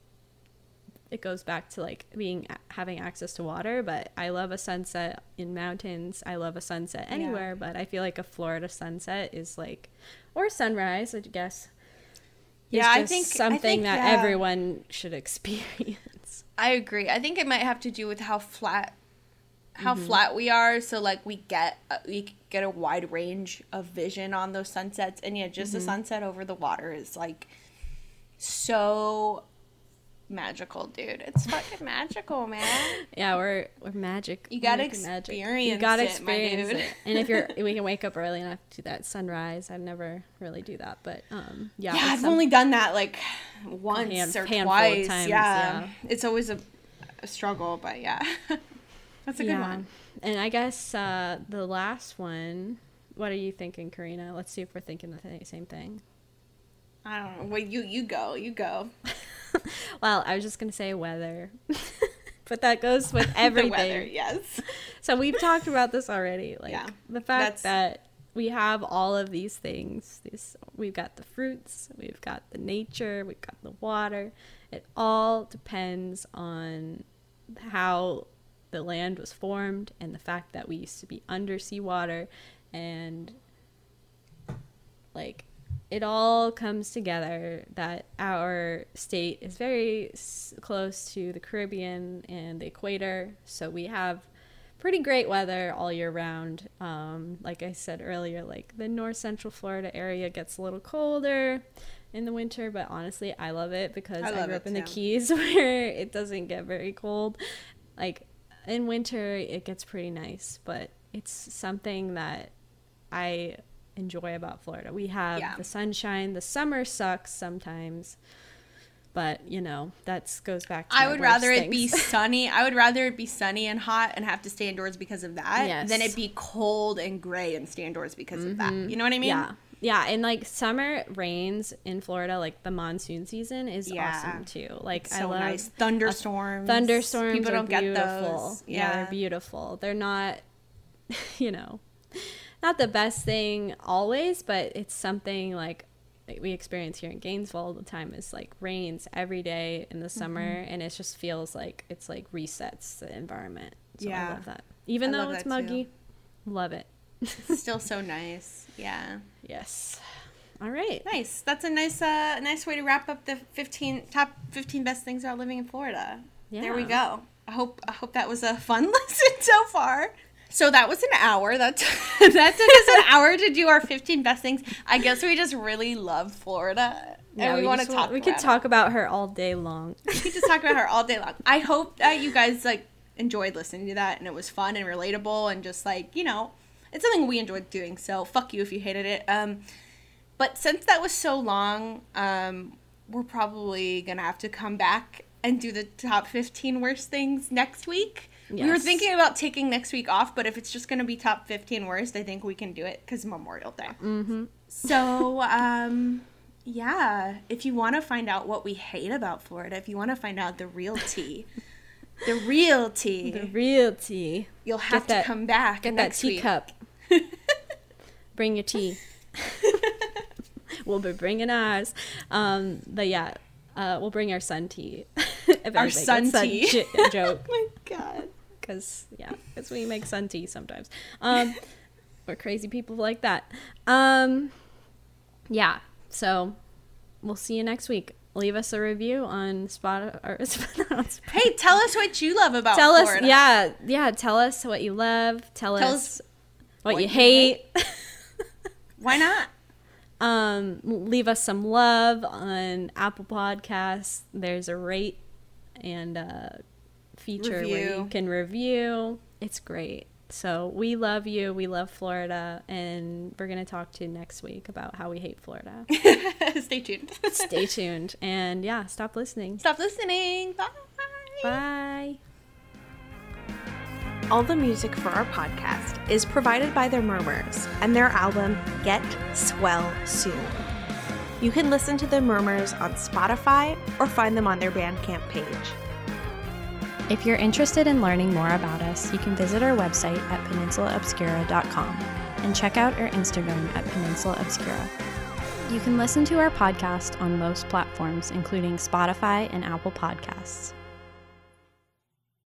it goes back to like being having access to water, but I love a sunset in mountains. I love a sunset anywhere, but I feel like a Florida sunset is like, or sunrise, I guess. is Yeah, I just think- I something think, that yeah. everyone should experience. I agree. I think it might have to do with how flat, how Mm-hmm. flat we are. So like we get uh, we get a wide range of vision on those sunsets, and yeah, just Mm-hmm. a sunset over the water is like so magical, dude. It's fucking magical, man. Yeah, we're we're magic. You gotta We're magic. experience You gotta it, my experience dude. it. And if you're, we can wake up early enough to do that sunrise. I never really do that, but um, yeah. Yeah, it's I've some- only done that like once hand- or handful of twice. times, yeah. yeah. It's always a, a struggle, but yeah. That's a good one. And I guess uh, the last one. What are you thinking, Karina? Let's see if we're thinking the th- same thing. I don't know. Well, you you go. You go. Well, I was just going to say weather. But that goes with everything. The weather, yes. So we've talked about this already. Like yeah, the fact that we have all of these things. These we've got the fruits, we've got the nature, we've got the water. It all depends on how the land was formed and the fact that we used to be under seawater, and like it all comes together that our state is very s- close to the Caribbean and the equator, so we have pretty great weather all year round. Um, like I said earlier, like the north central Florida area gets a little colder in the winter, but honestly I love it because I, I grew up in too. the Keys where it doesn't get very cold. Like in winter it gets pretty nice, but it's something that I enjoy about Florida. We have yeah. the sunshine. The summer sucks sometimes, but you know that goes back to I would rather things. it be sunny. I would rather it be sunny and hot and have to stay indoors because of that yes. than it be cold and gray and stay indoors because mm-hmm. of that. You know what I mean? Yeah. Yeah, and like summer rains in Florida, like the monsoon season is yeah. awesome too. Like it's I so love nice. Thunderstorms. Thunderstorms People are don't beautiful. Get those. Yeah. yeah, they're beautiful. They're not, you know, not the best thing always, but it's something like we experience here in Gainesville all the time. Is like rains every day in the summer, mm-hmm. and it just feels like it's like resets the environment. So yeah, I love that. Even I though it's muggy, too. Love it. Still so nice. Yeah. Yes. All right. Nice. That's a nice, uh, nice way to wrap up the fifteen top fifteen best things about living in Florida. Yeah. There we go. I hope I hope that was a fun listen so far. So that was an hour. That t- that took us an hour to do our fifteen best things. I guess we just really love Florida. Yeah, and we, we want to talk. Want, we could talk about her all day long. We could just talk about her all day long. I hope that you guys like enjoyed listening to that and it was fun and relatable and just like, you know, it's something we enjoyed doing, so fuck you if you hated it. Um, but since that was so long, um, we're probably going to have to come back and do the top fifteen worst things next week. Yes. We were thinking about taking next week off, but if it's just going to be top fifteen worst, I think we can do it because Memorial Day. Mm-hmm. So, um, yeah, if you want to find out what we hate about Florida, if you want to find out the real tea... The real tea. The real tea. You'll have get to that, come back get next that teacup. Bring your tea. We'll be bringing ours. Um, but yeah, uh, we'll bring our sun tea. Our sun tea. J- joke. Oh my God. Because, yeah, because we make sun tea sometimes. Um, we're crazy people like that. Um, yeah, so we'll see you next week. Leave us a review on Spotify. Or, hey, tell us what you love about tell Florida. Us, yeah, yeah. Tell us what you love. Tell, tell us, us what, what you, you hate. hate. Why not? Um, leave us some love on Apple Podcasts. There's a rate and a feature review. Where you can review. It's great. So we love you. We love Florida. And we're going to talk to you next week about how we hate Florida. Stay tuned. Stay tuned. And yeah, stop listening. Stop listening. Bye. Bye. All the music for our podcast is provided by The Murmurs and their album Get Swell Soon. You can listen to The Murmurs on Spotify or find them on their Bandcamp page. If you're interested in learning more about us, you can visit our website at peninsula obscura dot com and check out our Instagram at Peninsula Obscura. You can listen to our podcast on most platforms, including Spotify and Apple Podcasts.